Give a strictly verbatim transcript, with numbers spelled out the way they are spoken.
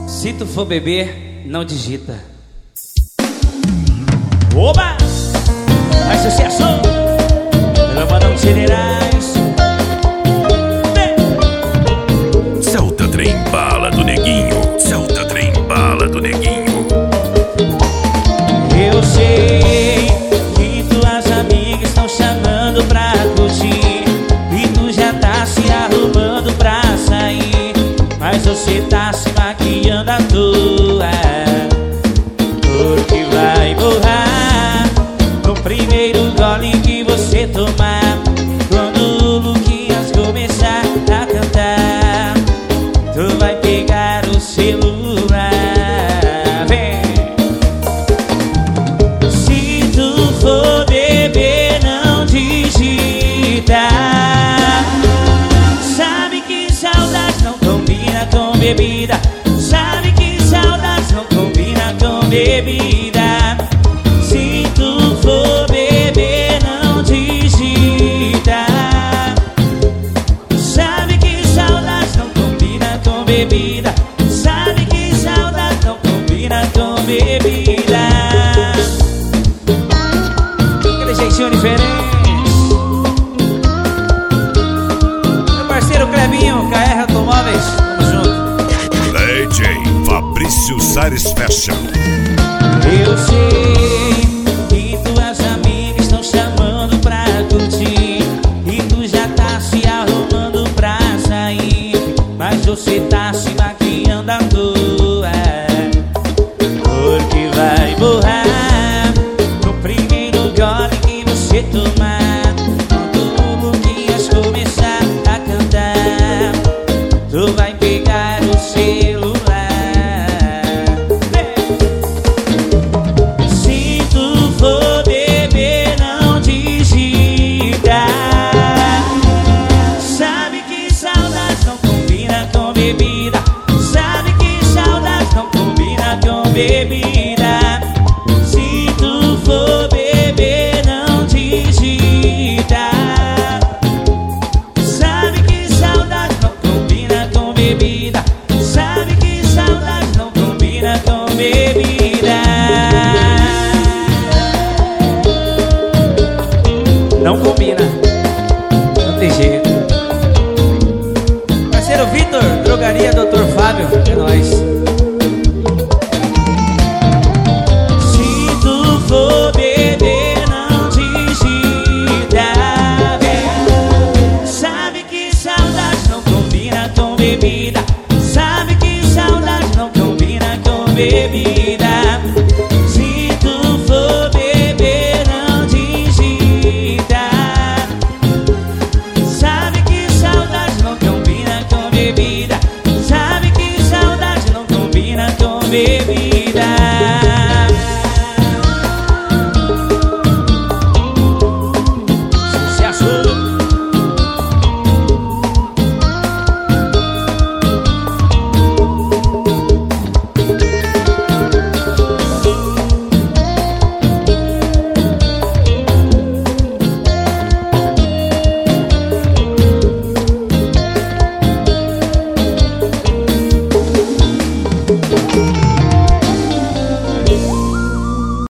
Se tu for beber, não digita. Oba! Mais sucesso! Pela Madame Generais. Celta Trem Bala do Neguinho. Celta Trem Bala do Neguinho. Eu sei que tuas amigas estão chamando pra curtir e tu já tá se arrumando pra sair, mas você tá se maquiando à toa, porque vai borrar no primeiro gole que você tomar. Quando o Luquinhas começar a cantar, tu vai pegar o celular. Vem. Se tu for beber, não digita. Sabe que saudade não combina com bebida. Sabe que saudade não combina com bebida. Se tu for beber, não digita. Sabe que saudade não combina com bebida. Sabe que saudade não combina com bebida. Aquele jeitinho diferente. Meu parceiro Clebinho, K R Automóveis, tamo junto. D J Fabrício Sares Fashion. Eu sei que tuas amigas estão chamando pra curtir e tu já tá se arrumando pra sair, mas você tá se maquiando à toa, porque vai borrar no primeiro gole que você tomar. Quando o Luquinhas começar a cantar, tu vai pegar o celular. Se tu for beber, não digita. Sabe que saudade não combina com bebida. Sabe que saudade não combina com bebida. Se tu for beber, não digita. Sabe que saudade não combina com bebida. Sabe que saudade não combina com bebida. Não combina, não tem jeito. Parceiro Vitor, drogaria doutor Fábio, é nóis. Se tu for beber, não digita. Sabe que saudade não combina com bebida. Sabe que saudade não combina com bebida.